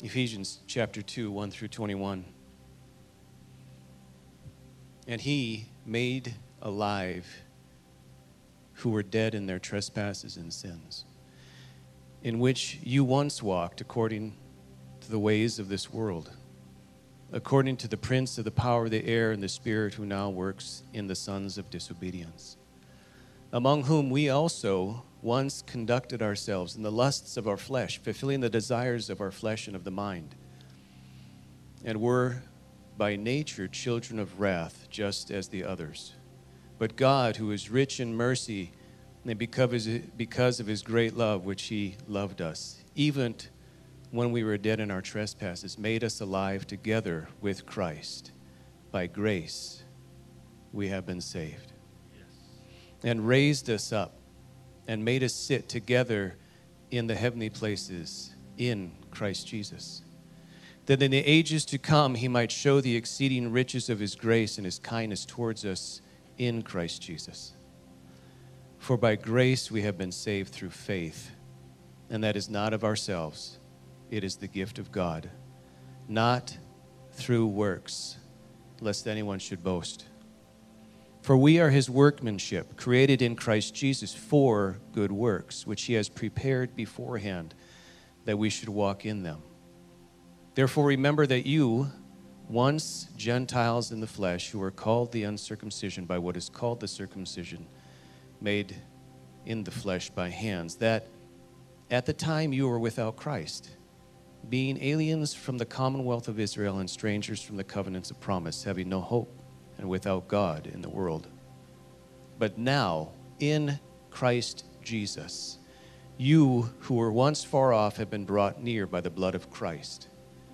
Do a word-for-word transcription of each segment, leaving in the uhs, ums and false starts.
Ephesians chapter two, one through twenty-one. And he made alive who were dead in their trespasses and sins, in which you once walked according to the ways of this world, according to the prince of the power of the air and the spirit who now works in the sons of disobedience, among whom we also once conducted ourselves in the lusts of our flesh, fulfilling the desires of our flesh and of the mind, and were by nature children of wrath, just as the others. But God, who is rich in mercy, and because because of his great love which he loved us, even when we were dead in our trespasses, made us alive together with Christ. By grace we have been saved. Yes. And raised us up and made us sit together in the heavenly places in Christ Jesus, that in the ages to come he might show the exceeding riches of his grace and his kindness towards us in Christ Jesus. For by grace we have been saved through faith, and that is not of ourselves. It is the gift of God, not through works, lest anyone should boast. For we are his workmanship, created in Christ Jesus for good works, which he has prepared beforehand that we should walk in them. Therefore remember that you, once Gentiles in the flesh, who are called the uncircumcision by what is called the circumcision, made in the flesh by hands, that at the time you were without Christ, being aliens from the commonwealth of Israel and strangers from the covenants of promise, having no hope and without God in the world. But now, in Christ Jesus, you who were once far off have been brought near by the blood of Christ.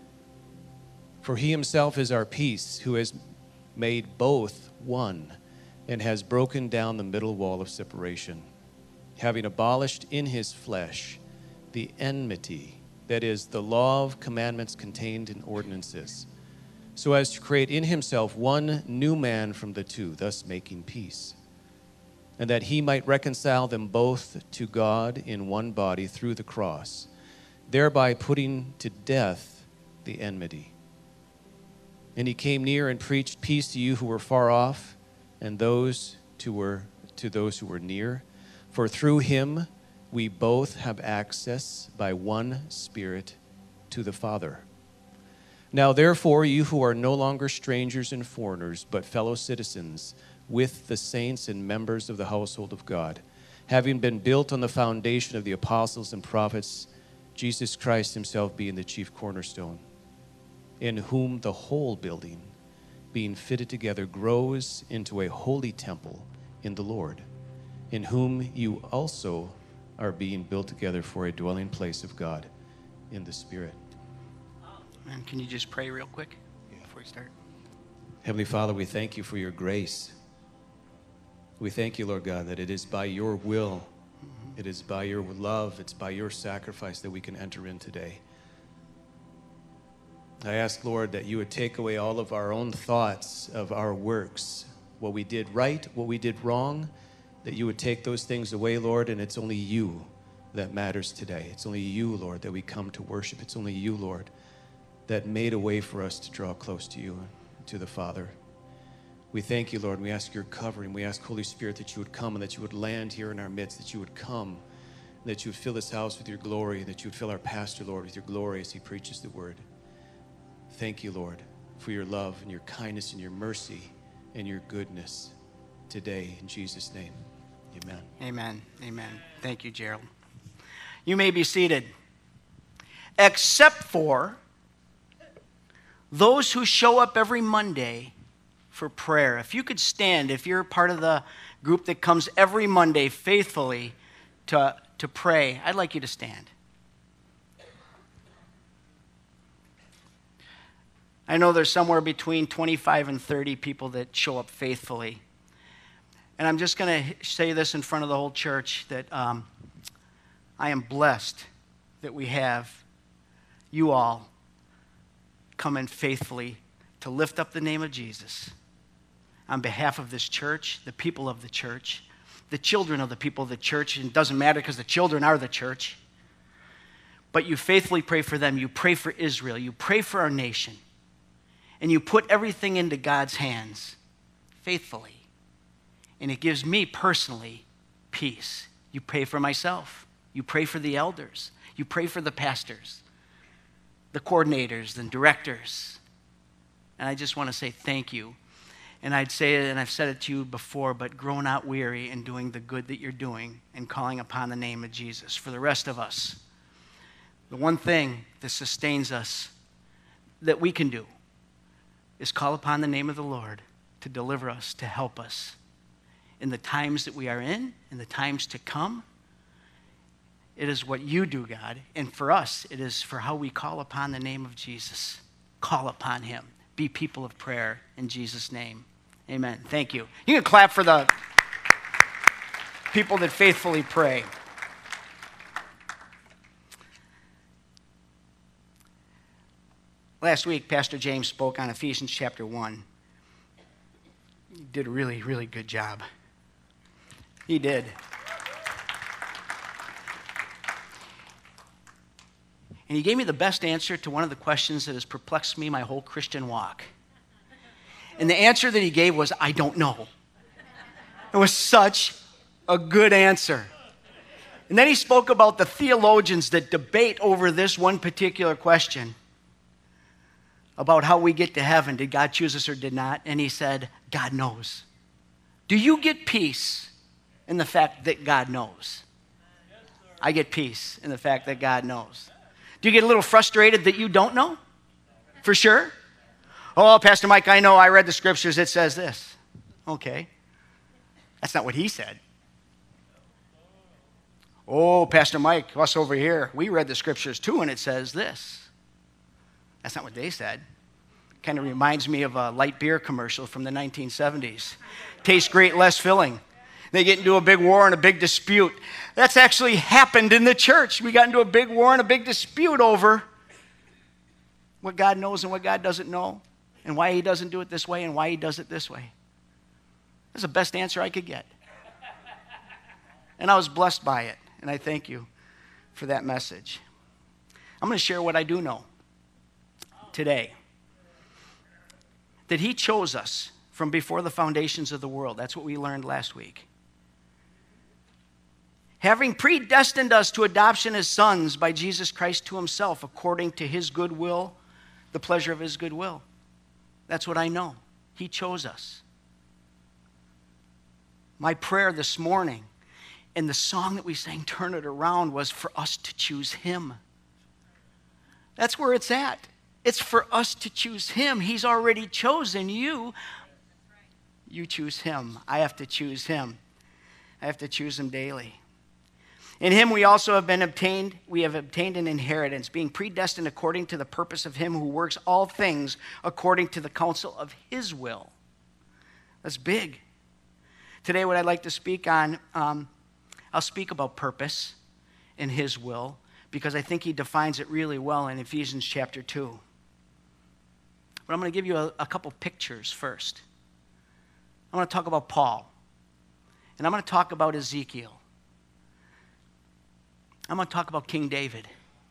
For he himself is our peace, who has made both one, and has broken down the middle wall of separation, having abolished in his flesh the enmity, that is, the law of commandments contained in ordinances, so as to create in himself one new man from the two, thus making peace, and that he might reconcile them both to God in one body through the cross, thereby putting to death the enmity. And he came near and preached peace to you who were far off, and those to were to those who were near. For through him we both have access by one Spirit to the Father. Now therefore, you who are no longer strangers and foreigners, but fellow citizens with the saints and members of the household of God, having been built on the foundation of the apostles and prophets, Jesus Christ himself being the chief cornerstone, in whom the whole building, being fitted together, grows into a holy temple in the Lord, in whom you also are being built together for a dwelling place of God in the Spirit. And can you just pray real quick before we start? Heavenly Father, we thank you for your grace. We thank you, Lord God, that it is by your will, mm-hmm. it is by your love, it's by your sacrifice that we can enter in today. I ask, Lord, that you would take away all of our own thoughts of our works, what we did right, what we did wrong, that you would take those things away, Lord, and it's only you that matters today. It's only you, Lord, that we come to worship. It's only you, Lord, that made a way for us to draw close to you, to the Father. We thank you, Lord. We ask your covering. We ask, Holy Spirit, that you would come and that you would land here in our midst, that you would come, that you would fill this house with your glory, that you would fill our pastor, Lord, with your glory as he preaches the word. Thank you, Lord, for your love and your kindness and your mercy and your goodness today. In Jesus' name, amen. Amen. Amen. Thank you, Gerald. You may be seated. Except for those who show up every Monday for prayer. If you could stand, if you're part of the group that comes every Monday faithfully to, to pray, I'd like you to stand. I know there's somewhere between twenty-five and thirty people that show up faithfully. And I'm just going to say this in front of the whole church, that um, I am blessed that we have you all come in faithfully to lift up the name of Jesus on behalf of this church, the people of the church, the children of the people of the church. And it doesn't matter because the children are the church. but you faithfully pray for them. You pray for Israel. You pray for our nation. And you put everything into God's hands faithfully. And it gives me personally peace. You pray for myself. You pray for the elders. You pray for the pastors, the coordinators and directors. And I just want to say thank you. And I'd say it, and I've said it to you before, but grow not weary in doing the good that you're doing and calling upon the name of Jesus. For the rest of us, the one thing that sustains us that we can do is call upon the name of the Lord to deliver us, to help us in the times that we are in, in the times to come. It is what you do, God. And for us, it is for how we call upon the name of Jesus. Call upon him. Be people of prayer in Jesus' name. Amen. Thank you. You can clap for the people that faithfully pray. Last week, Pastor James spoke on Ephesians chapter one. He did a really, really good job. He did. And he gave me the best answer to one of the questions that has perplexed me my whole Christian walk. And the answer that he gave was, I don't know. It was such a good answer. And then he spoke about the theologians that debate over this one particular question about how we get to heaven. Did God choose us or did not? And he said, God knows. Do you get peace in the fact that God knows? I get peace in the fact that God knows. Do you get a little frustrated that you don't know? For sure? Oh, Pastor Mike, I know. I read the scriptures. It says this. Okay. That's not what he said. Oh, Pastor Mike, us over here, we read the scriptures too, and it says this. That's not what they said. Kind of reminds me of a light beer commercial from the nineteen seventies. Tastes great, less filling. They get into a big war and a big dispute. That's actually happened in the church. We got into a big war and a big dispute over what God knows and what God doesn't know, and why he doesn't do it this way and why he does it this way. That's the best answer I could get. And I was blessed by it, and I thank you for that message. I'm going to share what I do know today. That he chose us from before the foundations of the world. That's what we learned last week. Having predestined us to adoption as sons by Jesus Christ to himself, according to his good will, the pleasure of his good will. That's what I know. He chose us. My prayer this morning and the song that we sang, Turn It Around, was for us to choose him. That's where it's at. It's for us to choose him. He's already chosen you. You choose him. I have to choose him. I have to choose him daily. In him we also have been obtained, we have obtained an inheritance, being predestined according to the purpose of him who works all things according to the counsel of his will. That's big. Today what I'd like to speak on, um, I'll speak about purpose and his will, because I think he defines it really well in Ephesians chapter two. But I'm going to give you a, a couple pictures first. I'm going to talk about Paul, and I'm going to talk about Ezekiel. I'm going to talk about King David.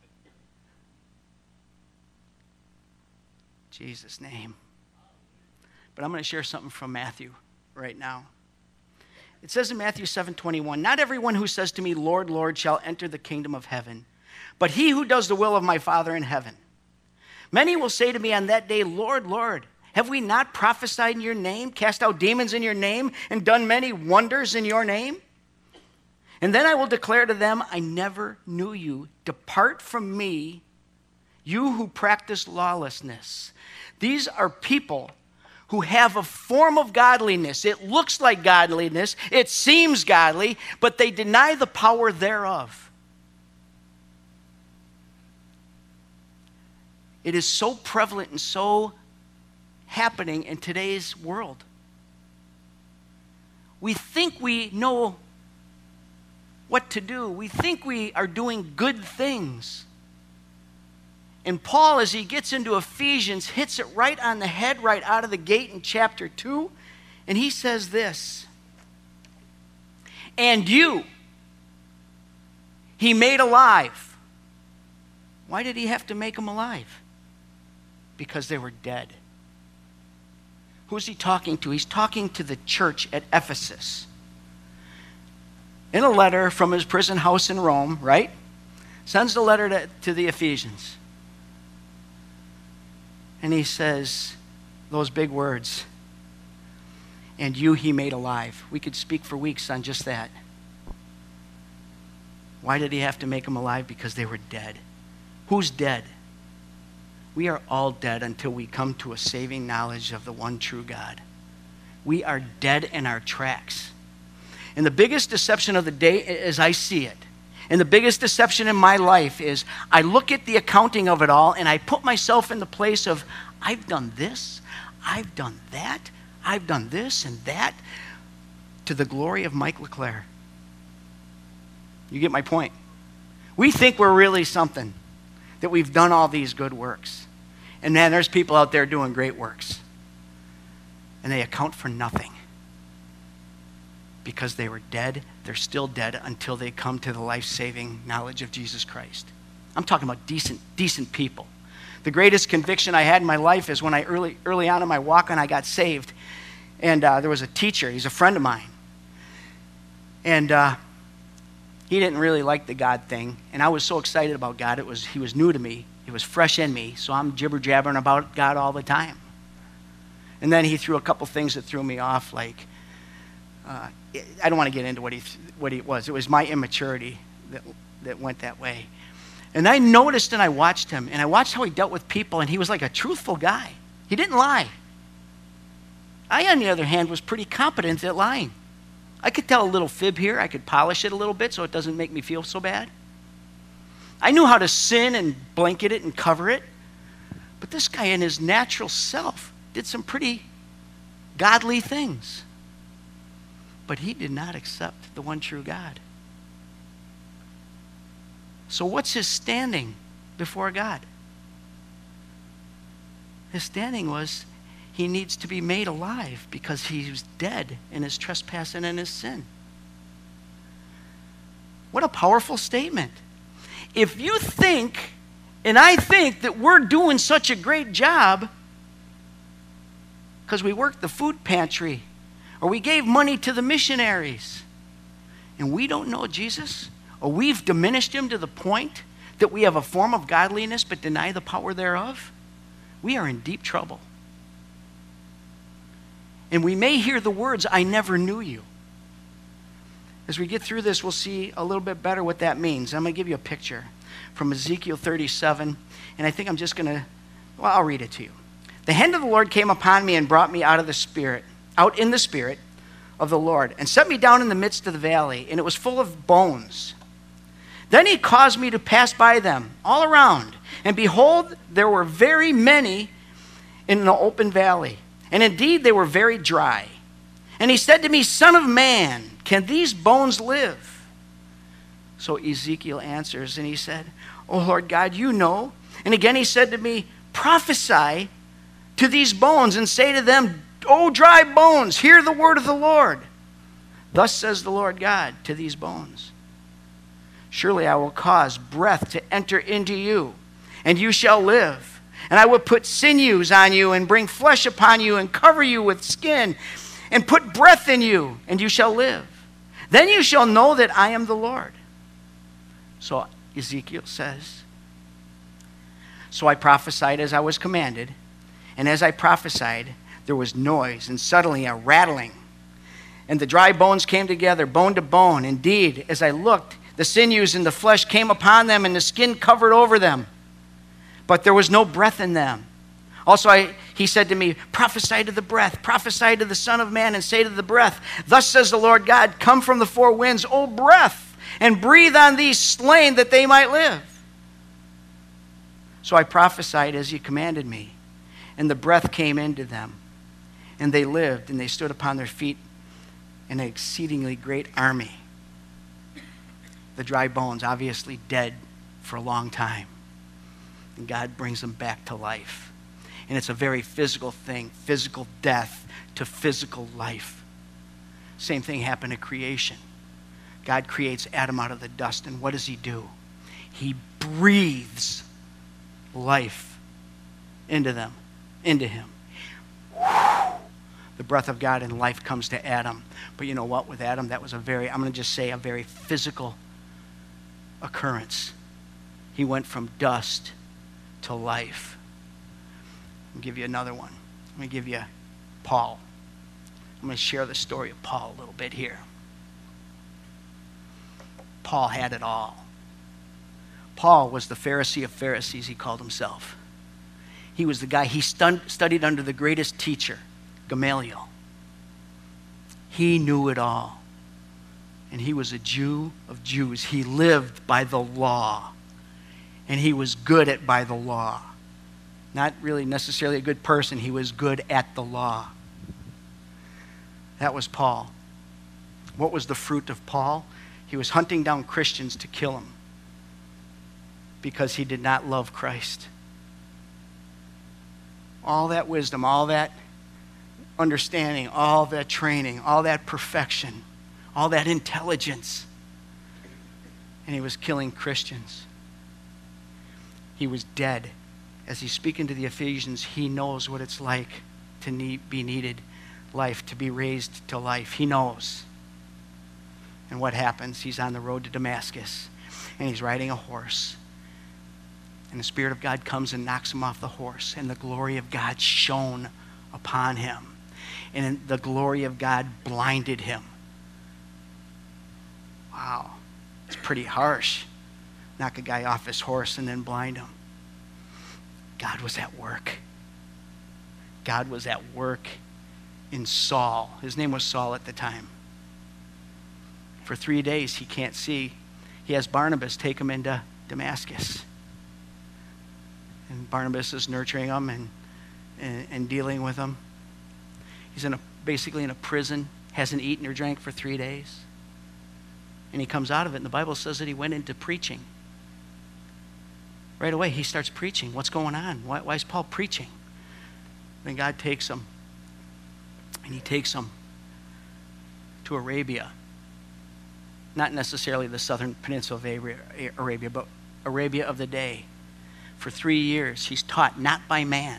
Jesus' name. But I'm going to share something from Matthew right now. It says in Matthew seven twenty-one, not everyone who says to me, Lord, Lord, shall enter the kingdom of heaven, but he who does the will of my Father in heaven. Many will say to me on that day, Lord, Lord, have we not prophesied in your name, cast out demons in your name, and done many wonders in your name? And then I will declare to them, I never knew you. Depart from me, you who practice lawlessness. These are people who have a form of godliness. It looks like godliness. It seems godly, but they deny the power thereof. It is so prevalent and so happening in today's world. We think we know what to do. We think we are doing good things. And Paul, as he gets into Ephesians, hits it right on the head, right out of the gate in chapter two. And he says this, and you, he made alive Why did he have to make them alive? Because they were dead. Who's he talking to? He's talking to the church at Ephesus. In a letter from his prison house in Rome, right? Sends the letter to, to the Ephesians. And he says those big words, and you he made alive. We could speak for weeks on just that. Why did he have to make them alive? Because they were dead. Who's dead? We are all dead until we come to a saving knowledge of the one true God. We are dead in our tracks. And the biggest deception of the day, as I see it, and the biggest deception in my life is I look at the accounting of it all and I put myself in the place of, I've done this, I've done that, I've done this and that, to the glory of Mike LeClaire. You get my point? We think we're really something, that we've done all these good works. And man, there's people out there doing great works. And they account for nothing. Because they were dead, they're still dead until they come to the life-saving knowledge of Jesus Christ. I'm talking about decent, decent people. The greatest conviction I had in my life is when I early, early on in my walk, when I got saved. And uh, there was a teacher, he's a friend of mine. And uh, he didn't really like the God thing. And I was so excited about God, it was he was new to me. It was fresh in me, so I'm jibber-jabbering about God all the time. And then he threw a couple things that threw me off, like, uh, I don't want to get into what he what he was. It was my immaturity that that went that way. And I noticed and I watched him, and I watched how he dealt with people, and he was like a truthful guy. He didn't lie. I, on the other hand, was pretty competent at lying. I could tell a little fib here. I could polish it a little bit so it doesn't make me feel so bad. I knew how to sin and blanket it and cover it. But this guy in his natural self did some pretty godly things. But he did not accept the one true God. So what's his standing before God? His standing was he needs to be made alive because he was dead in his trespass and in his sin. What a powerful statement. If you think, and I think, that we're doing such a great job because we worked the food pantry or we gave money to the missionaries and we don't know Jesus, or we've diminished him to the point that we have a form of godliness but deny the power thereof, we are in deep trouble. And we may hear the words, I never knew you. As we get through this, we'll see a little bit better what that means. I'm going to give you a picture from Ezekiel thirty-seven, and I think I'm just going to, well, I'll read it to you. The hand of the Lord came upon me and brought me out of the spirit, out in the spirit of the Lord, and set me down in the midst of the valley, and it was full of bones. Then he caused me to pass by them all around, and behold, there were very many in the open valley, and indeed they were very dry. And he said to me, Son of man, can these bones live? So Ezekiel answers, and he said, Oh Lord God, you know. And again he said to me, Prophesy to these bones and say to them, O dry bones, hear the word of the Lord. Thus says the Lord God to these bones, Surely I will cause breath to enter into you, and you shall live. And I will put sinews on you and bring flesh upon you and cover you with skin and put breath in you, and you shall live. Then you shall know that I am the Lord. So Ezekiel says, So I prophesied as I was commanded, and as I prophesied, there was noise and suddenly a rattling. And the dry bones came together, bone to bone. Indeed, as I looked, the sinews and the flesh came upon them, and the skin covered over them. But there was no breath in them. Also, I, he said to me, Prophesy to the breath, prophesy to the Son of Man, and say to the breath, Thus says the Lord God, Come from the four winds, O breath, and breathe on these slain that they might live. So I prophesied as he commanded me, and the breath came into them, and they lived, and they stood upon their feet, an exceedingly great army. The dry bones, obviously dead for a long time. And God brings them back to life. And it's a very physical thing, physical death to physical life. Same thing happened at creation. God creates Adam out of the dust, and what does he do? He breathes life into them, into him. The breath of God and life comes to Adam. But you know what? With Adam, that was a very, I'm going to just say, a very physical occurrence. He went from dust to life. I'll give you another one. I'm going to give you Paul. I'm going to share the story of Paul a little bit here. Paul had it all. Paul was the Pharisee of Pharisees, he called himself. He was the guy, he stun- studied under the greatest teacher, Gamaliel. He knew it all. And he was a Jew of Jews. He lived by the law. And he was good at by the law. Not really necessarily a good person. He was good at the law. That was Paul. What was the fruit of Paul? He was hunting down Christians to kill them because he did not love Christ. All that wisdom, all that understanding, all that training, all that perfection, all that intelligence. And he was killing Christians. He was dead. As he's speaking to the Ephesians, he knows what it's like to need, be needed life, to be raised to life. He knows. And what happens? He's on the road to Damascus, and he's riding a horse. And the Spirit of God comes and knocks him off the horse, and the glory of God shone upon him. And the glory of God blinded him. Wow, it's pretty harsh. Knock a guy off his horse and then blind him. God was at work. God was at work in Saul. His name was Saul at the time. For three days he can't see. He has Barnabas take him into Damascus. And Barnabas is nurturing him and, and, and dealing with him. He's in a, basically in a prison, hasn't eaten or drank for three days. And he comes out of it, and the Bible says that he went into preaching. Right away, he starts preaching. What's going on? Why, why is Paul preaching? Then God takes him, and he takes him to Arabia. Not necessarily the southern peninsula of Arabia, but Arabia of the day. For three years, he's taught not by man,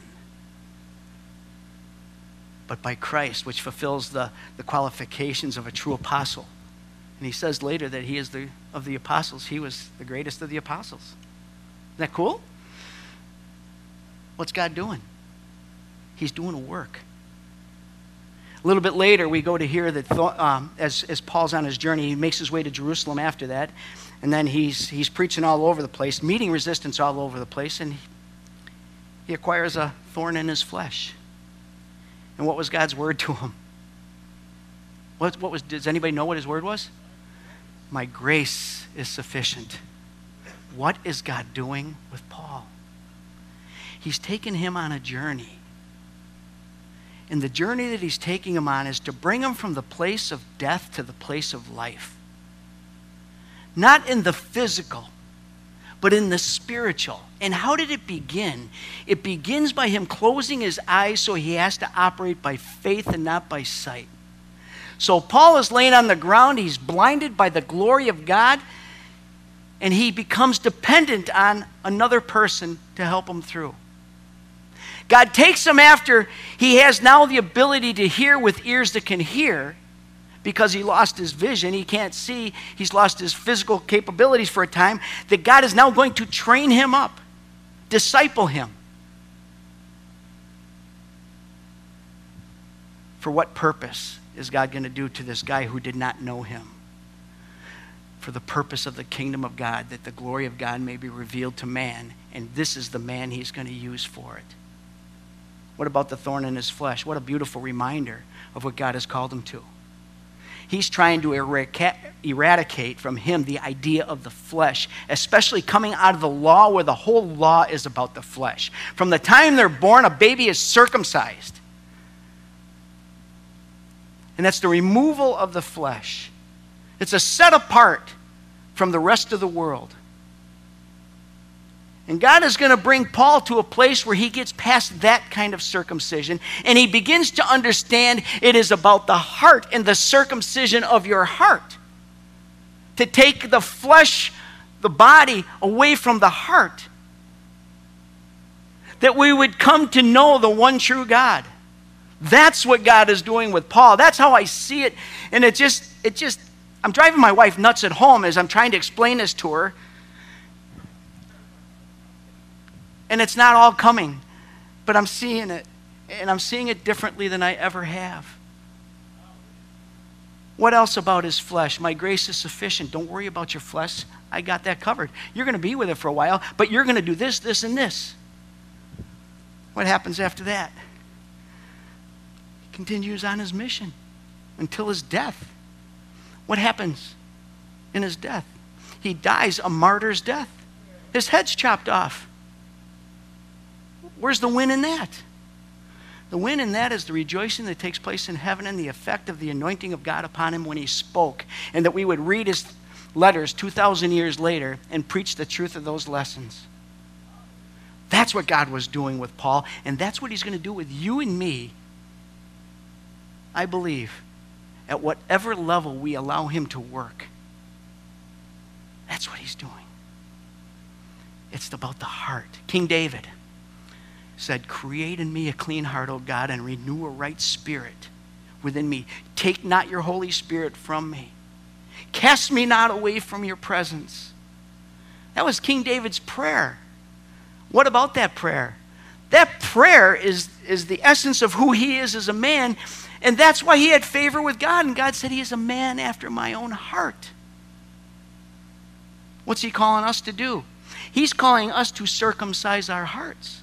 but by Christ, which fulfills the, the qualifications of a true apostle. And he says later that he is the of the apostles, he was the greatest of the apostles. Isn't that cool? What's God doing? He's doing a work. A little bit later, we go to hear that um, as, as Paul's on his journey, he makes his way to Jerusalem after that, and then he's, he's preaching all over the place, meeting resistance all over the place, and he, he acquires a thorn in his flesh. And what was God's word to him? What, what was? Does anybody know what his word was? My grace is sufficient. What is God doing with Paul? He's taken him on a journey. And the journey that he's taking him on is to bring him from the place of death to the place of life. Not in the physical, but in the spiritual. And how did it begin? It begins by him closing his eyes so he has to operate by faith and not by sight. So Paul is laying on the ground. He's blinded by the glory of God. And he becomes dependent on another person to help him through. God takes him after he has now the ability to hear with ears that can hear, because he lost his vision. He can't see. He's lost his physical capabilities for a time. That God is now going to train him up, disciple him. For what purpose is God going to do to this guy who did not know him? For the purpose of the kingdom of God, that the glory of God may be revealed to man, and this is the man he's going to use for it. What about the thorn in his flesh? What a beautiful reminder of what God has called him to. He's trying to eradicate from him the idea of the flesh, especially coming out of the law where the whole law is about the flesh. From the time they're born, a baby is circumcised. And that's the removal of the flesh. It's a set apart from the rest of the world. And God is going to bring Paul to a place where he gets past that kind of circumcision, and he begins to understand it is about the heart and the circumcision of your heart. To take the flesh, the body, away from the heart. that we would come to know the one true God. That's what God is doing with Paul. That's how I see it. And it just, it just, I'm driving my wife nuts at home as I'm trying to explain this to her. And it's not all coming, but I'm seeing it. And I'm seeing it differently than I ever have. What else about his flesh? My grace is sufficient. Don't worry about your flesh. I got that covered. You're going to be with it for a while, but you're going to do this, this, and this. What happens after that? He continues on his mission until his death. What happens in his death? He dies a martyr's death. His head's chopped off. Where's the win in that? The win in that is the rejoicing that takes place in heaven and the effect of the anointing of God upon him when he spoke, and that we would read his letters two thousand years later and preach the truth of those lessons. That's what God was doing with Paul, and that's what he's going to do with you and me, I believe, at whatever level we allow him to work. That's what he's doing. It's about the heart. King David said, create in me a clean heart, O God, and renew a right spirit within me. Take not your Holy Spirit from me. Cast me not away from your presence. That was King David's prayer. What about that prayer? That prayer is, is the essence of who he is as a man, and that's why he had favor with God, and God said he is a man after my own heart. What's he calling us to do? He's calling us to circumcise our hearts.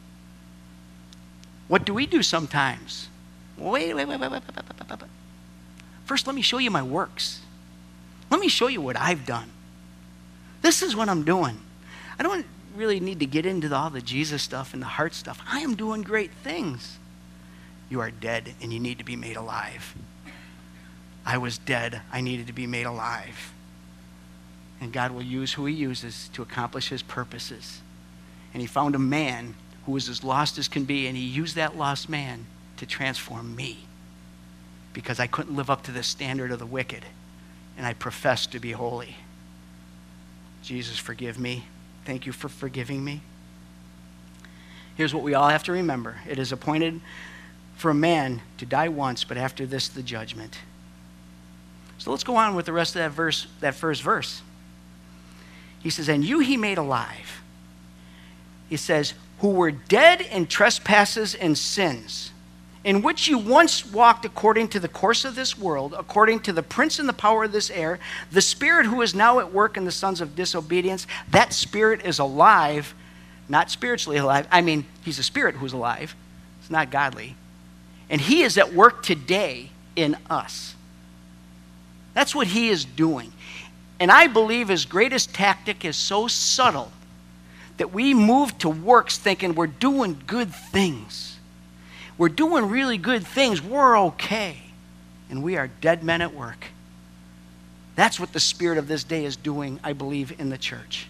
What do we do sometimes? Wait, wait, wait, wait, wait, wait, wait, wait. First, let me show you my works. Let me show you what I've done. This is what I'm doing. I don't really need to get into the, all the Jesus stuff and the heart stuff. I am doing great things. You are dead and you need to be made alive. I was dead. I needed to be made alive. And God will use who he uses to accomplish his purposes. And he found a man who was as lost as can be, and he used that lost man to transform me because I couldn't live up to the standard of the wicked, and I professed to be holy. Jesus, forgive me. Thank you for forgiving me. Here's what we all have to remember. It is appointed for a man to die once, but after this, the judgment. So let's go on with the rest of that verse, that first verse. He says, and you he made alive. He says, who were dead in trespasses and sins, in which you once walked according to the course of this world, according to the prince and the power of this air, the spirit who is now at work in the sons of disobedience. That spirit is alive, not spiritually alive. I mean, he's a spirit who's alive. It's not godly. And he is at work today in us. That's what he is doing. And I believe his greatest tactic is so subtle that we move to works thinking we're doing good things. We're doing really good things. We're okay. And we are dead men at work. That's what the spirit of this day is doing, I believe, in the church.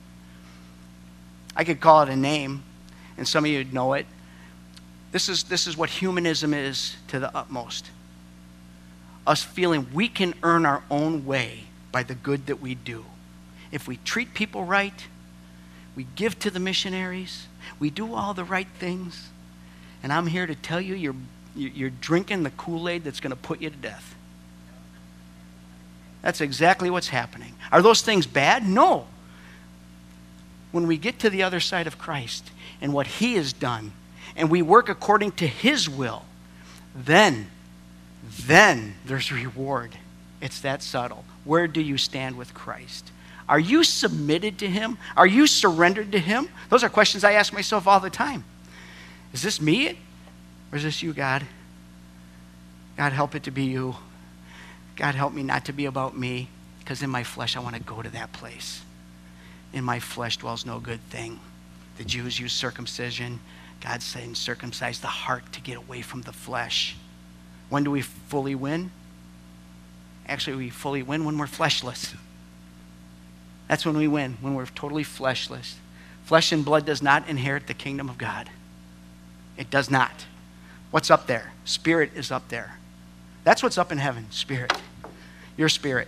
I could call it a name, and some of you know it. This is, this is what humanism is to the utmost. Us feeling we can earn our own way by the good that we do. If we treat people right, we give to the missionaries, we do all the right things, and I'm here to tell you, you're, you're drinking the Kool-Aid that's going to put you to death. That's exactly what's happening. Are those things bad? No. When we get to the other side of Christ and what he has done, and we work according to his will, then, then there's reward. It's that subtle. Where do you stand with Christ? Are you submitted to him? Are you surrendered to him? Those are questions I ask myself all the time. Is this me or is this you, God? God, help it to be you. God, help me not to be about me, because in my flesh I want to go to that place. In my flesh dwells no good thing. The Jews use circumcision. God's saying circumcise the heart to get away from the flesh. When do we fully win? Actually, we fully win when we're fleshless. That's when we win, when we're totally fleshless. Flesh and blood does not inherit the kingdom of God. It does not. What's up there? Spirit is up there. That's what's up in heaven, spirit. Your spirit.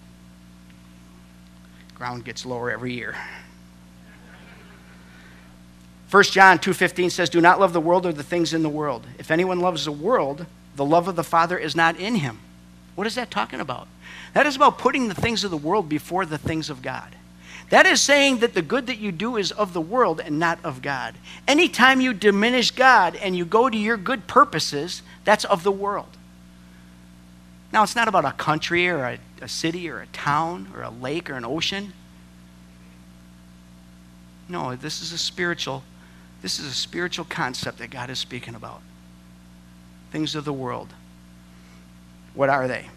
Ground gets lower every year. First John two fifteen says, do not love the world or the things in the world. If anyone loves the world, the love of the Father is not in him. What is that talking about? That is about putting the things of the world before the things of God. That is saying that the good that you do is of the world and not of God. Anytime you diminish God and you go to your good purposes, that's of the world. Now, it's not about a country or a, a city or a town or a lake or an ocean. No, this is a spiritual, this is a spiritual concept that God is speaking about. Things of the world. What are they?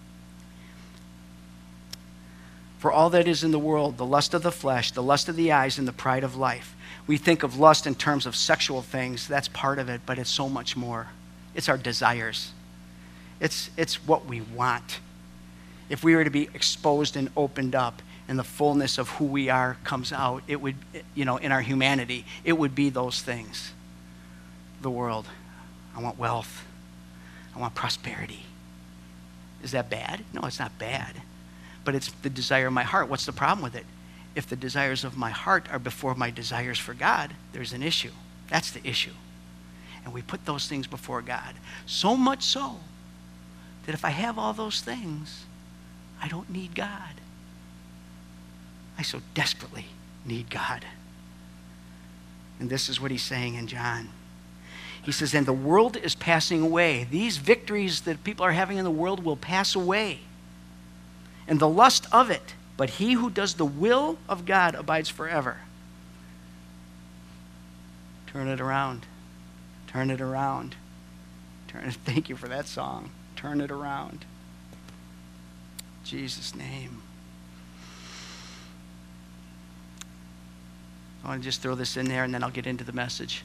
For all that is in the world, the lust of the flesh, the lust of the eyes, and the pride of life. We think of lust in terms of sexual things. That's part of it, but it's so much more. It's our desires. It's, it's what we want. If we were to be exposed and opened up and the fullness of who we are comes out, it would, you know, in our humanity, it would be those things. The world. I want wealth. I want prosperity. Is that bad? No, it's not bad. But it's the desire of my heart. What's the problem with it? If the desires of my heart are before my desires for God, there's an issue. That's the issue. And we put those things before God. So much so that if I have all those things, I don't need God. I so desperately need God. And this is what he's saying in John. He says, and the world is passing away. These victories that people are having in the world will pass away. And the lust of it, but he who does the will of God abides forever. Turn it around. Turn it around. Turn it. Thank you for that song. Turn it around. In Jesus' name. I want to just throw this in there and then I'll get into the message.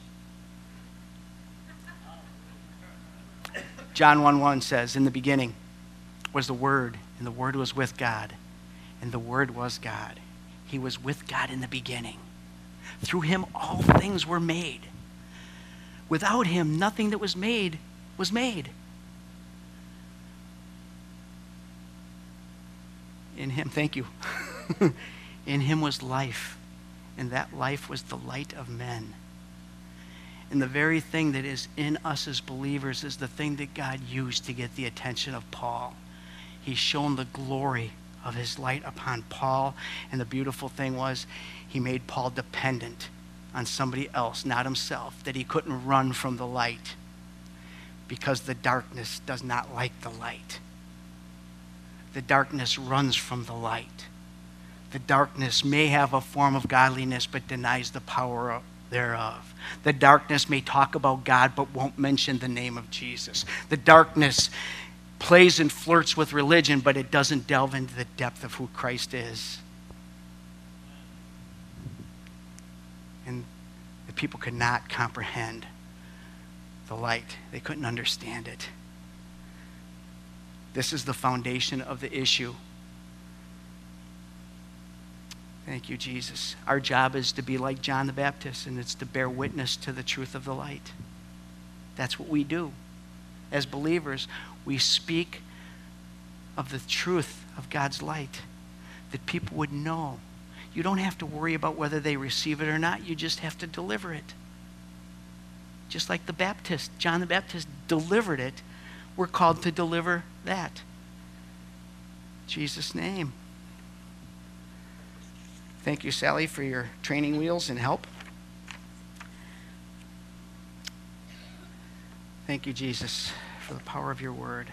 John one one says, in the beginning was the Word, and the Word was with God, and the Word was God. He was with God in the beginning. Through him all things were made. Without him, nothing that was made was made. In him, thank you. In him was life, and that life was the light of men. And the very thing that is in us as believers is the thing that God used to get the attention of Paul. He's shown the glory of his light upon Paul. And the beautiful thing was he made Paul dependent on somebody else, not himself, that he couldn't run from the light because the darkness does not like the light. The darkness runs from the light. The darkness may have a form of godliness but denies the power of thereof. The darkness may talk about God but won't mention the name of Jesus. The darkness plays and flirts with religion, but it doesn't delve into the depth of who Christ is. And the people could not comprehend the light. They couldn't understand it. This is the foundation of the issue. Thank you, Jesus. Our job is to be like John the Baptist, and it's to bear witness to the truth of the light. That's what we do. As believers, we speak of the truth of God's light, that people would know. You don't have to worry about whether they receive it or not. You just have to deliver it. Just like the Baptist, John the Baptist delivered it. We're called to deliver that. In Jesus' name. Thank you, Sally, for your training wheels and help. Thank you, Jesus, for the power of your word.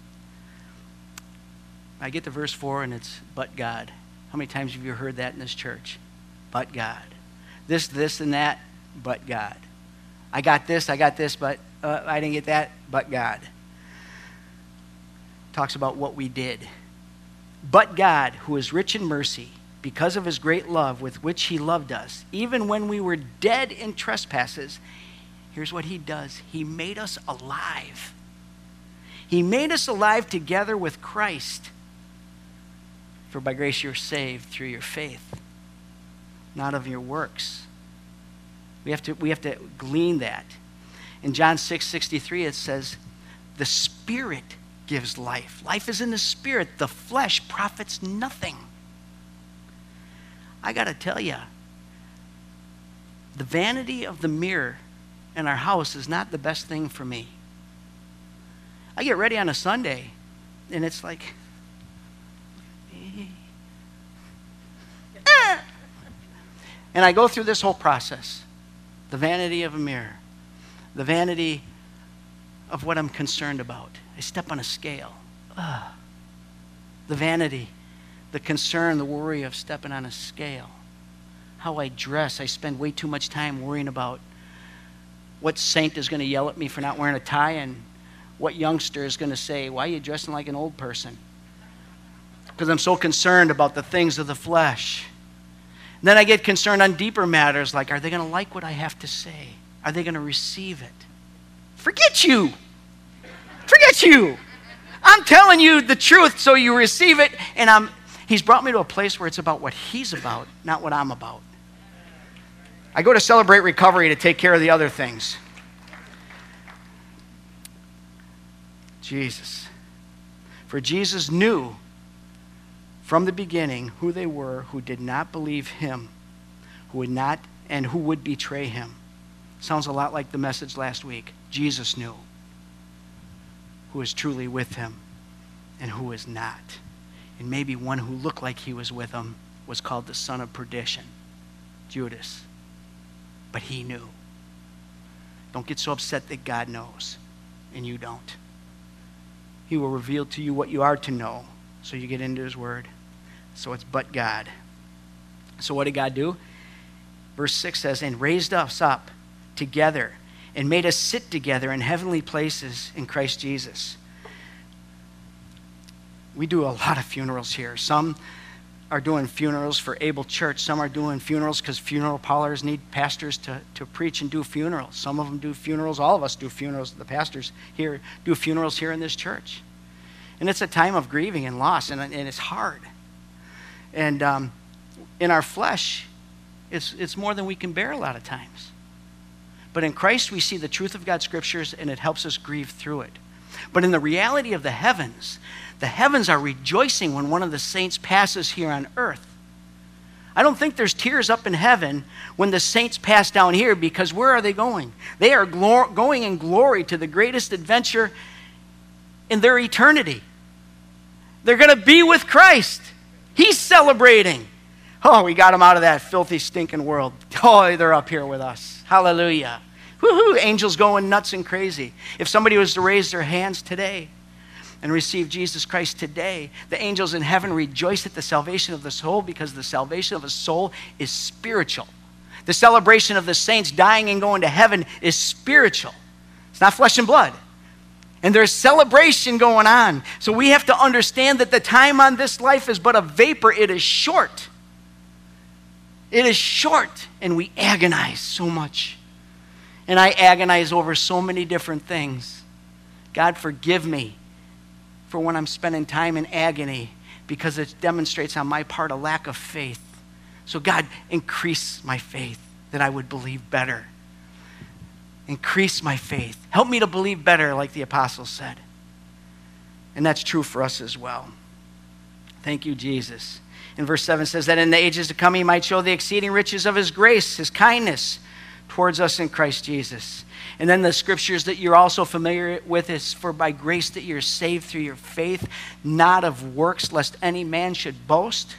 I get to verse four and it's, but God. How many times have you heard that in this church? But God. This, this, and that, but God. I got this, I got this, but uh, I didn't get that, but God. Talks about what we did. But God, who is rich in mercy, because of his great love with which he loved us, even when we were dead in trespasses, here's what he does. He made us alive. He made us alive together with Christ. For by grace you're saved through your faith, not of your works. We have to, we have to glean that. In John six sixty-three, it says, the Spirit gives life. Life is in the Spirit. The flesh profits nothing. I got to tell you, the vanity of the mirror in our house is not the best thing for me. I get ready on a Sunday, and it's like, and I go through this whole process. The vanity of a mirror. The vanity of what I'm concerned about. I step on a scale. Ugh. The vanity, the concern, the worry of stepping on a scale. How I dress. I spend way too much time worrying about what saint is going to yell at me for not wearing a tie, and what youngster is going to say, why are you dressing like an old person? Because I'm so concerned about the things of the flesh. And then I get concerned on deeper matters, like, are they going to like what I have to say? Are they going to receive it? Forget you. Forget you. I'm telling you the truth so you receive it, and I'm, he's brought me to a place where it's about what he's about, not what I'm about. I go to Celebrate Recovery to take care of the other things. Jesus. For Jesus knew from the beginning who they were who did not believe him, who would not, and who would betray him. Sounds a lot like the message last week. Jesus knew who is truly with him and who is not. And maybe one who looked like he was with him was called the son of perdition, Judas. But he knew. Don't get so upset that God knows and you don't. He will reveal to you what you are to know, so you get into his word. So it's but God. So what did God do? Verse six says, and raised us up together and made us sit together in heavenly places in Christ Jesus. We do a lot of funerals here. Some are doing funerals for Able Church. Some are doing funerals because funeral parlors need pastors to, to preach and do funerals. Some of them do funerals. All of us do funerals. The pastors here do funerals here in this church. And it's a time of grieving and loss, and, and it's hard. And um, in our flesh, it's, it's more than we can bear a lot of times. But in Christ, we see the truth of God's scriptures, and it helps us grieve through it. But in the reality of the heavens, the heavens are rejoicing when one of the saints passes here on earth. I don't think there's tears up in heaven when the saints pass down here, because where are they going? They are glor- going in glory to the greatest adventure in their eternity. They're going to be with Christ. He's celebrating. Oh, we got them out of that filthy, stinking world. Oh, they're up here with us. Hallelujah. Woohoo, angels going nuts and crazy. If somebody was to raise their hands today and receive Jesus Christ today, the angels in heaven rejoice at the salvation of the soul, because the salvation of a soul is spiritual. The celebration of the saints dying and going to heaven is spiritual. It's not flesh and blood. And there's celebration going on. So we have to understand that the time on this life is but a vapor. It is short. It is short, and we agonize so much. And I agonize over so many different things. God, forgive me for when I'm spending time in agony, because it demonstrates on my part a lack of faith. So God, increase my faith that I would believe better. Increase my faith. Help me to believe better, like the apostles said. And that's true for us as well. Thank you, Jesus. In verse seven says that in the ages to come he might show the exceeding riches of his grace, his kindness towards us in Christ Jesus. And then the scriptures that you're also familiar with is, for by grace that you're saved through your faith, not of works, lest any man should boast.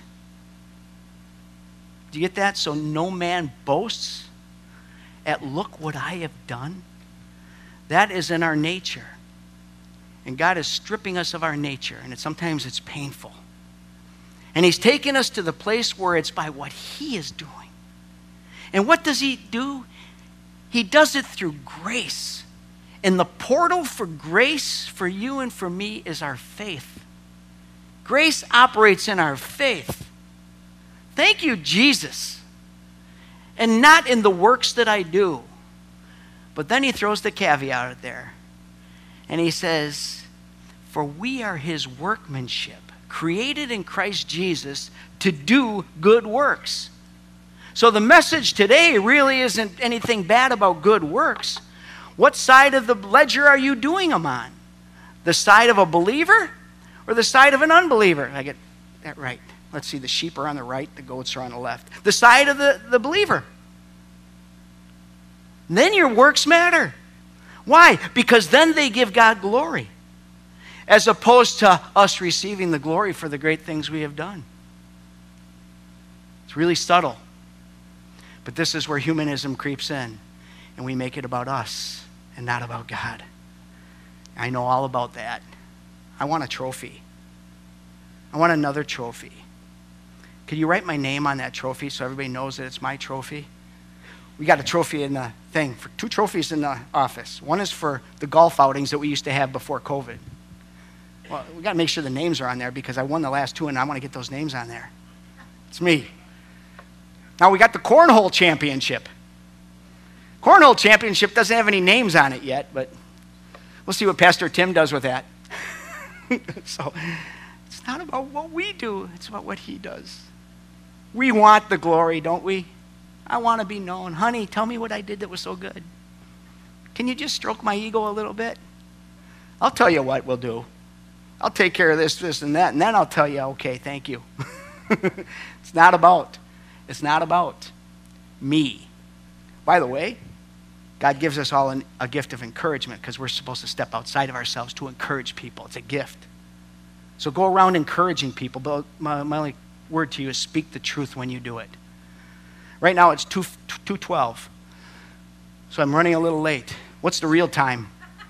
Do you get that? So no man boasts at look what I have done. That is in our nature. And God is stripping us of our nature, and it, sometimes it's painful. And he's taking us to the place where it's by what he is doing. And what does he do? He does it through grace. And the portal for grace for you and for me is our faith. Grace operates in our faith. Thank you, Jesus. And not in the works that I do. But then he throws the caveat out there. And he says, for we are his workmanship, created in Christ Jesus to do good works. So the message today really isn't anything bad about good works. What side of the ledger are you doing them on? The side of a believer or the side of an unbeliever? I get that right. Let's see, the sheep are on the right, the goats are on the left. The side of the, the believer. Then your works matter. Why? Because then they give God glory, as opposed to us receiving the glory for the great things we have done. It's really subtle. But this is where humanism creeps in, and we make it about us and not about God. I know all about that. I want a trophy. I want another trophy. Could you write my name on that trophy so everybody knows that it's my trophy? We got a trophy in the thing, for two trophies in the office. One is for the golf outings that we used to have before COVID. Well, we got to make sure the names are on there because I won the last two and I want to get those names on there. It's me. Now we got the Cornhole Championship. Cornhole Championship doesn't have any names on it yet, but we'll see what Pastor Tim does with that. So it's not about what we do, it's about what he does. We want the glory, don't we? I want to be known. Honey, tell me what I did that was so good. Can you just stroke my ego a little bit? I'll tell you what we'll do. I'll take care of this, this, and that, and then I'll tell you, okay, thank you. It's not about, it's not about me. By the way, God gives us all an, a gift of encouragement because we're supposed to step outside of ourselves to encourage people. It's a gift. So go around encouraging people. But my, my only word to you is speak the truth when you do it. Right now it's two twelve. So I'm running a little late. What's the real time?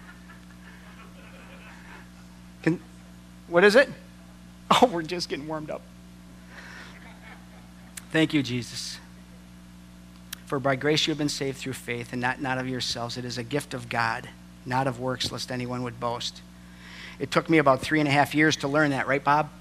Can, what is it? Oh, we're just getting warmed up. Thank you, Jesus. For by grace you have been saved through faith, and not, not of yourselves. It is a gift of God, not of works, lest anyone would boast. It took me about three and a half years to learn that, right, Bob?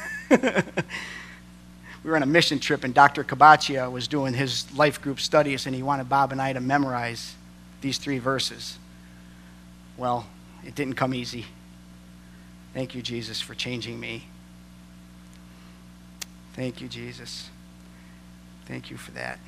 We were on a mission trip, and Doctor Kabachia was doing his life group studies, and he wanted Bob and I to memorize these three verses. Well, it didn't come easy. Thank you, Jesus, for changing me. Thank you, Jesus. Thank you for that.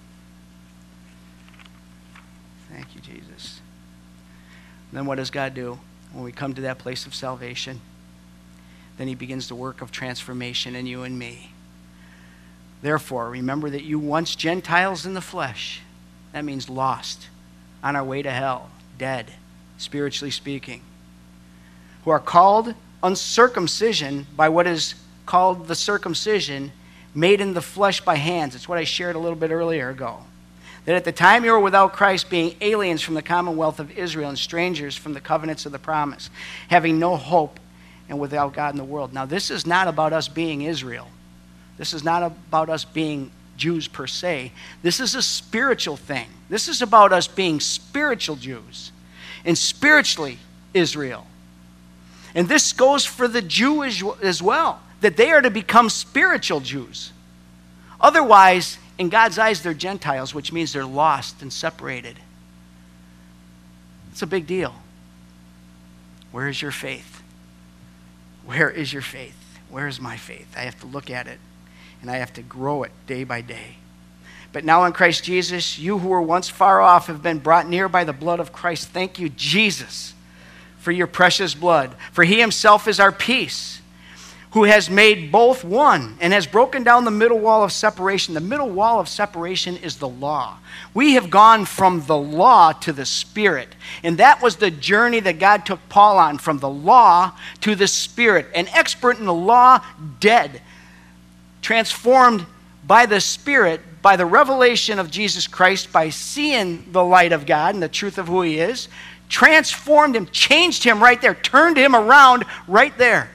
Thank you, Jesus. And then what does God do when we come to that place of salvation? Then he begins the work of transformation in you and me. Therefore, remember that you once Gentiles in the flesh, that means lost, on our way to hell, dead, spiritually speaking, who are called uncircumcision by what is called the circumcision made in the flesh by hands. It's what I shared a little bit earlier ago. That at the time you were without Christ, being aliens from the commonwealth of Israel and strangers from the covenants of the promise, having no hope and without God in the world. Now, this is not about us being Israel. This is not about us being Jews per se. This is a spiritual thing. This is about us being spiritual Jews and spiritually Israel. And this goes for the Jew as well, that they are to become spiritual Jews. Otherwise, in God's eyes, they're Gentiles, which means they're lost and separated. It's a big deal. Where is your faith? Where is your faith? Where is my faith? I have to look at it, and I have to grow it day by day. But now in Christ Jesus, you who were once far off have been brought near by the blood of Christ. Thank you, Jesus, for your precious blood. For he himself is our peace, who has made both one and has broken down the middle wall of separation. The middle wall of separation is the law. We have gone from the law to the Spirit. And that was the journey that God took Paul on, from the law to the Spirit. An expert in the law, dead. Transformed by the Spirit, by the revelation of Jesus Christ, by seeing the light of God and the truth of who he is. Transformed him, changed him right there, turned him around right there.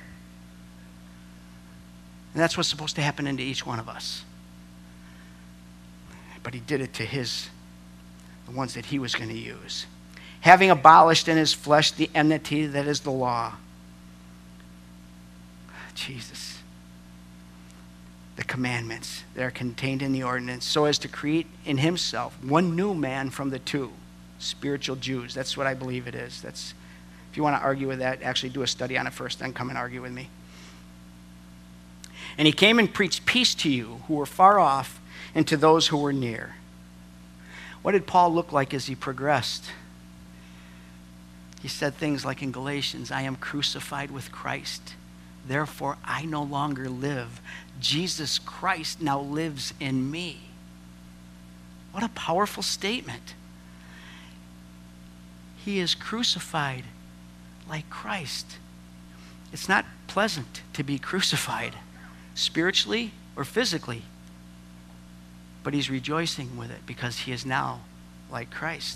And that's what's supposed to happen into each one of us. But he did it to his, the ones that he was going to use. Having abolished in his flesh the enmity that is the law. Jesus. The commandments that are contained in the ordinance, so as to create in himself one new man from the two, spiritual Jews. That's what I believe it is. That's, if you want to argue with that, actually do a study on it first, then come and argue with me. And he came and preached peace to you who were far off and to those who were near. What did Paul look like as he progressed? He said things like in Galatians, I am crucified with Christ. Therefore, I no longer live. Jesus Christ now lives in me. What a powerful statement. he is crucified like Christ. It's not pleasant to be crucified, spiritually or physically, but he's rejoicing with it because he is now like Christ.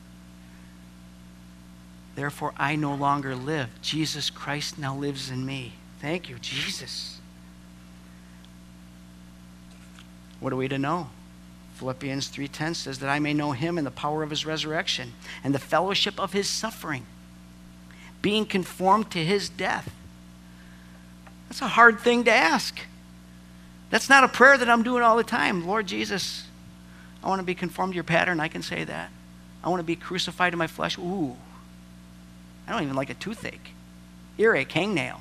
Therefore, I no longer live. Jesus Christ now lives in me. Thank you, Jesus. What are we to know? Philippians three ten says that I may know him and the power of his resurrection and the fellowship of his suffering, being conformed to his death. That's a hard thing to ask. That's not a prayer that I'm doing all the time. Lord Jesus, I want to be conformed to your pattern. I can say that. I want to be crucified in my flesh. Ooh. I don't even like a toothache, earache, hangnail.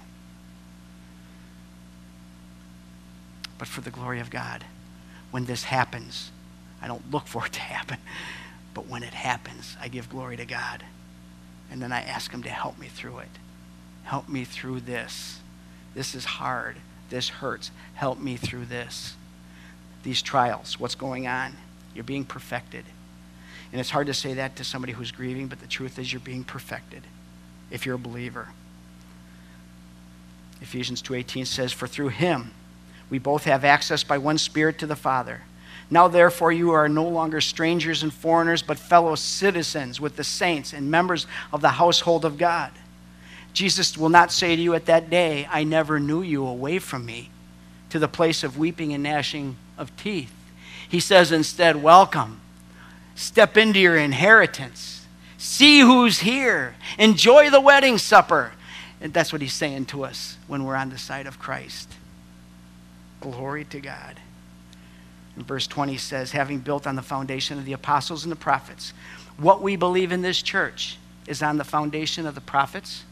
But for the glory of God, when this happens, I don't look for it to happen, but when it happens, I give glory to God. And then I ask him to help me through it. Help me through this. This is hard. This hurts. Help me through this. These trials, what's going on? You're being perfected. And it's hard to say that to somebody who's grieving, but the truth is you're being perfected if you're a believer. Ephesians two eighteen says, for through him we both have access by one Spirit to the Father. Now therefore you are no longer strangers and foreigners, but fellow citizens with the saints and members of the household of God. Jesus will not say to you at that day, I never knew you, away from me, to the place of weeping and gnashing of teeth. He says instead, welcome. Step into your inheritance. See who's here. Enjoy the wedding supper. And that's what he's saying to us when we're on the side of Christ. Glory to God. And verse twenty says, having built on the foundation of the apostles and the prophets. What we believe in this church is on the foundation of the prophets.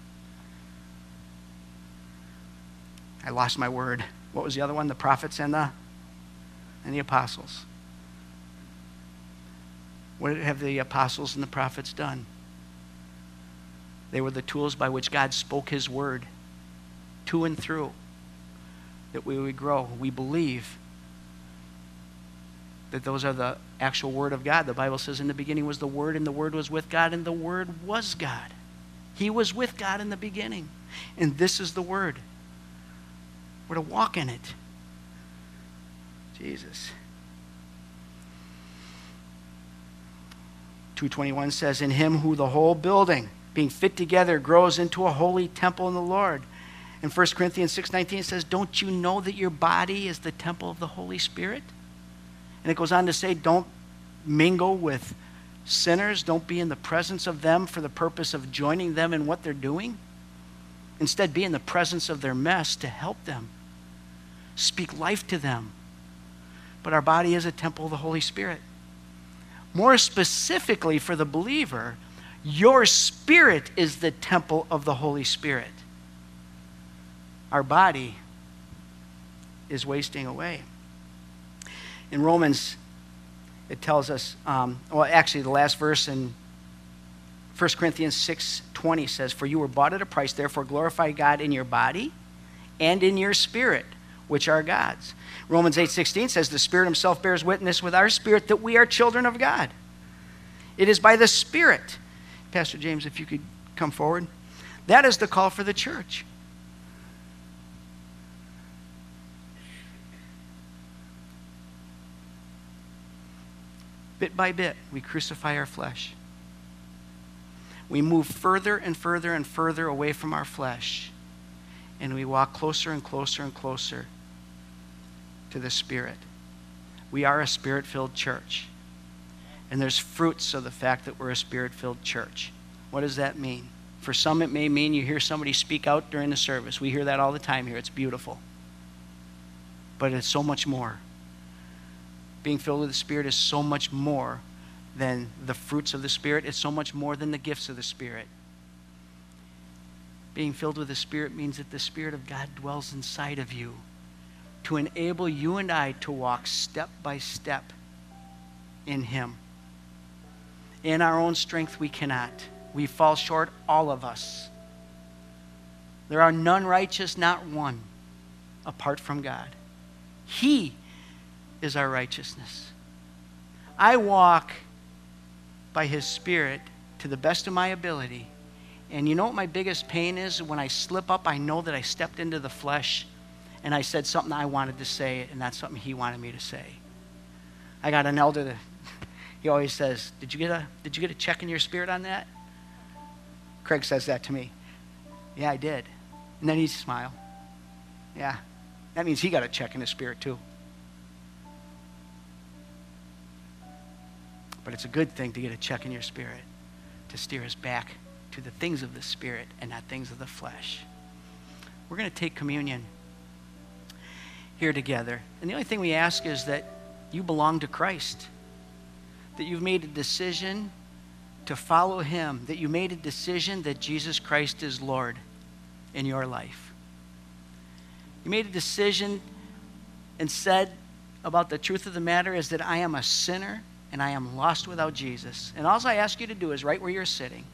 I lost my word. What was the other one? The prophets and the, and the apostles. What have the apostles and the prophets done? They were the tools by which God spoke his word to and through, that we would grow. We believe that those are the actual word of God. The Bible says in the beginning was the Word, and the Word was with God, and the Word was God. He was with God in the beginning. And this is the Word. We're to walk in it. Jesus. two twenty-one says, in him who the whole building, being fit together, grows into a holy temple in the Lord. And First Corinthians six nineteen says, don't you know that your body is the temple of the Holy Spirit? And it goes on to say, don't mingle with sinners. Don't be in the presence of them for the purpose of joining them in what they're doing. Instead, be in the presence of their mess to help them. Speak life to them. But our body is a temple of the Holy Spirit. More specifically for the believer, your spirit is the temple of the Holy Spirit. Our body is wasting away. In Romans, it tells us, um, well, actually the last verse in First Corinthians six twenty says, for you were bought at a price, therefore glorify God in your body and in your spirit, which are God's. Romans eight sixteen says, the Spirit himself bears witness with our spirit that we are children of God. It is by the Spirit. Pastor James, if you could come forward. That is the call for the church. Bit by bit, we crucify our flesh. We move further and further and further away from our flesh. And we walk closer and closer and closer to the Spirit. We are a Spirit-filled church. And there's fruits of the fact that we're a Spirit-filled church. What does that mean? For some, it may mean you hear somebody speak out during the service. We hear that all the time here. It's beautiful. But it's so much more. Being filled with the Spirit is so much more than the fruits of the Spirit. It's so much more than the gifts of the Spirit. Being filled with the Spirit means that the Spirit of God dwells inside of you to enable you and I to walk step by step in Him. In our own strength, we cannot. We fall short, all of us. There are none righteous, not one, apart from God. He is our righteousness. I walk by His Spirit to the best of my ability. And you know what my biggest pain is? When I slip up, I know that I stepped into the flesh and I said something I wanted to say and not something he wanted me to say. I got an elder that he always says, did you get a did you get a check in your spirit on that? Craig says that to me. Yeah, I did. And then he'd smile. Yeah, that means he got a check in his spirit too. But it's a good thing to get a check in your spirit, to steer us back to the things of the Spirit and not things of the flesh. We're going to take communion here together. And the only thing we ask is that you belong to Christ, that you've made a decision to follow him, that you made a decision that Jesus Christ is Lord in your life. You made a decision and said about the truth of the matter is that I am a sinner and I am lost without Jesus. And all I ask you to do is right where you're sitting,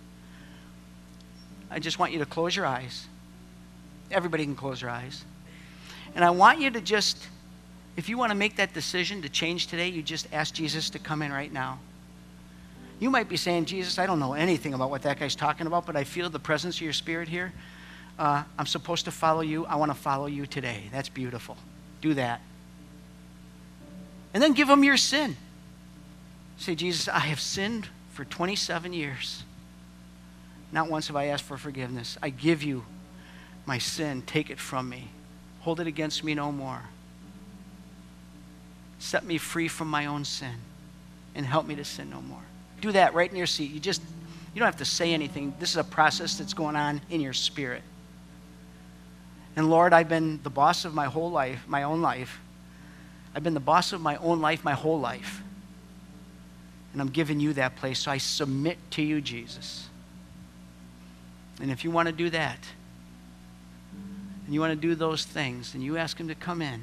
I just want you to close your eyes. Everybody can close their eyes. And I want you to just, if you want to make that decision to change today, you just ask Jesus to come in right now. You might be saying, Jesus, I don't know anything about what that guy's talking about, but I feel the presence of your Spirit here. Uh, I'm supposed to follow you. I want to follow you today. That's beautiful. Do that. And then give him your sin. Say, Jesus, I have sinned for twenty-seven years. Not once have I asked for forgiveness. I give you my sin. Take it from me. Hold it against me no more. Set me free from my own sin and help me to sin no more. Do that right in your seat. You just, you don't have to say anything. This is a process that's going on in your spirit. And Lord, I've been the boss of my whole life, my own life. I've been the boss of my own life my whole life. And I'm giving you that place. So I submit to you, Jesus. And if you want to do that, and you want to do those things, and you ask him to come in,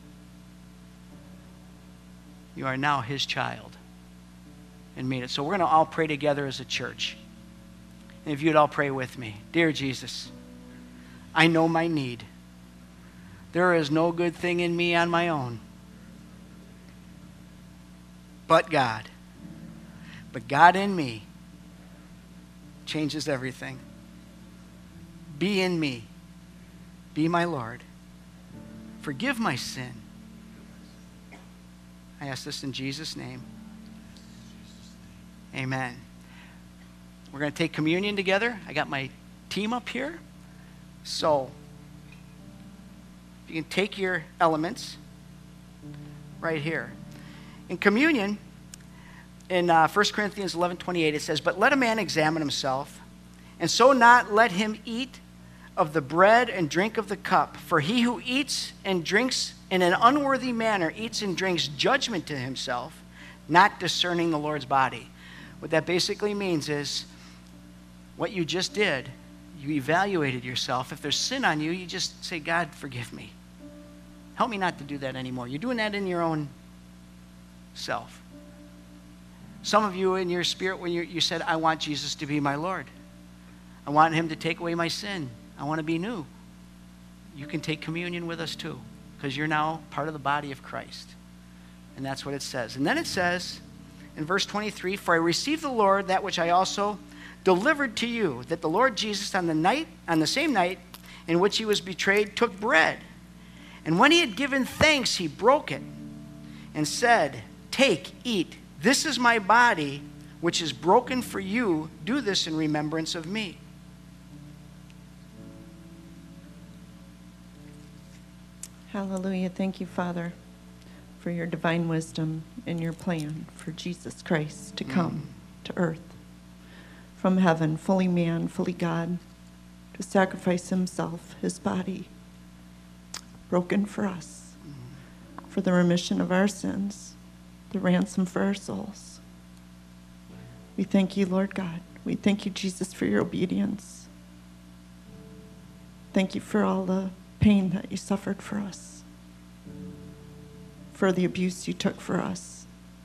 you are now his child and made it. So we're going to all pray together as a church. And if you'd all pray with me. Dear Jesus, I know my need. There is no good thing in me on my own, but God. But God in me changes everything. Be in me. Be my Lord. Forgive my sin. I ask this in Jesus' name. Amen. We're going to take communion together. I got my team up here. So, you can take your elements right here. In communion, in uh, First Corinthians eleven twenty-eight, it says, but let a man examine himself, and so not let him eat of the bread and drink of the cup. For he who eats and drinks in an unworthy manner eats and drinks judgment to himself, not discerning the Lord's body. What that basically means is what you just did, you evaluated yourself. If there's sin on you, you just say, God, forgive me. Help me not to do that anymore. You're doing that in your own self. Some of you in your spirit, when you, you said, I want Jesus to be my Lord. I want him to take away my sin. I want to be new. You can take communion with us too, because you're now part of the body of Christ. And that's what it says. And then it says in verse twenty-three, for I received the Lord that which I also delivered to you, that the Lord Jesus on the night, on the same night in which he was betrayed, took bread. And when he had given thanks, he broke it and said, take, eat. This is my body, which is broken for you. Do this in remembrance of me. Hallelujah. Thank you, Father, for your divine wisdom and your plan for Jesus Christ to come mm. to earth from heaven, fully man, fully God, to sacrifice himself, his body, broken for us, mm. for the remission of our sins, the ransom for our souls. We thank you, Lord God. We thank you, Jesus, for your obedience. Thank you for all the pain that you suffered for us, for the abuse you took for us,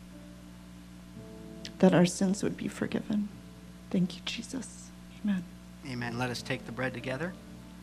that our sins would be forgiven. Thank you, Jesus. Amen. Amen. Let us take the bread together.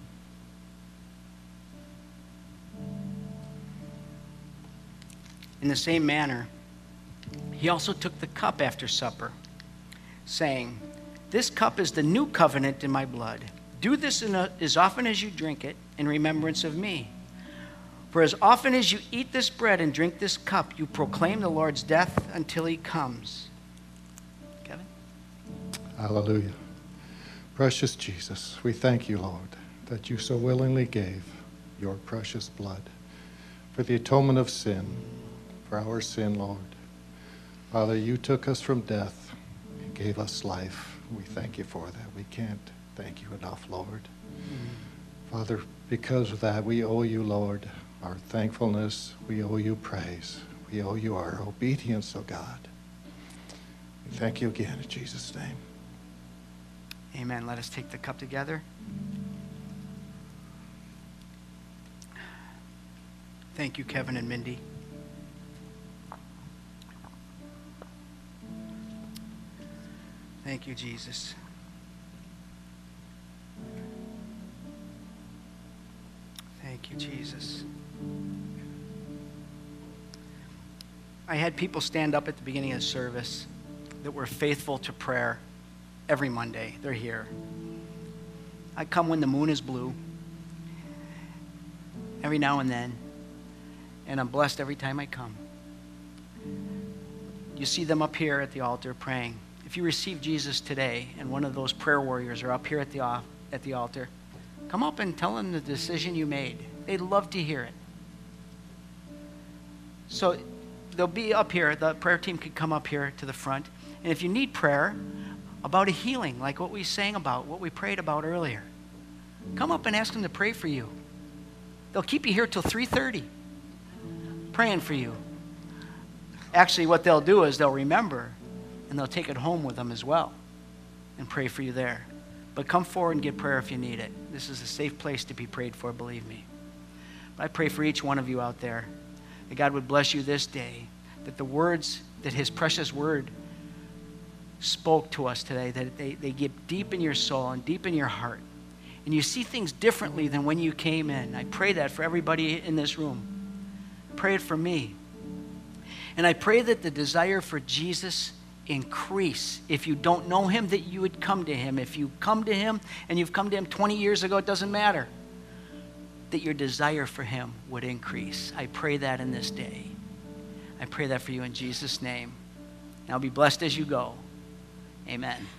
In the same manner, he also took the cup after supper, saying, This cup is the new covenant in my blood. Do this in a, as often as you drink it in remembrance of me. For as often as you eat this bread and drink this cup, you proclaim the Lord's death until he comes. Kevin? Hallelujah. Precious Jesus, we thank you, Lord, that you so willingly gave your precious blood for the atonement of sin, for our sin, Lord. Father, you took us from death and gave us life. We thank you for that. We can't thank you enough, Lord. Mm-hmm. Father, because of that, we owe you, Lord, our thankfulness. We owe you praise. We owe you our obedience, oh God. We thank you again in Jesus' name. Amen. Let us take the cup together. Thank you, Kevin and Mindy. Thank you, Jesus. Thank you, Jesus. I had people stand up at the beginning of the service that were faithful to prayer every Monday. They're here. I come when the moon is blue, every now and then, and I'm blessed every time I come. You see them up here at the altar praying. If you receive Jesus today and one of those prayer warriors are up here at the, off, at the altar, come up and tell them the decision you made. They'd love to hear it. So they'll be up here. The prayer team can come up here to the front. And if you need prayer about a healing, like what we sang about, what we prayed about earlier, come up and ask them to pray for you. They'll keep you here till three thirty, praying for you. Actually, what they'll do is they'll remember, and they'll take it home with them as well and pray for you there. But come forward and get prayer if you need it. This is a safe place to be prayed for, believe me. But I pray for each one of you out there that God would bless you this day, that the words, that his precious word spoke to us today, that they, they get deep in your soul and deep in your heart. And you see things differently than when you came in. I pray that for everybody in this room. Pray it for me. And I pray that the desire for Jesus increase. If you don't know him, that you would come to him. If you come to him and you've come to him twenty years ago, it doesn't matter. That your desire for him would increase. I pray that in this day. I pray that for you in Jesus' name. Now be blessed as you go. Amen.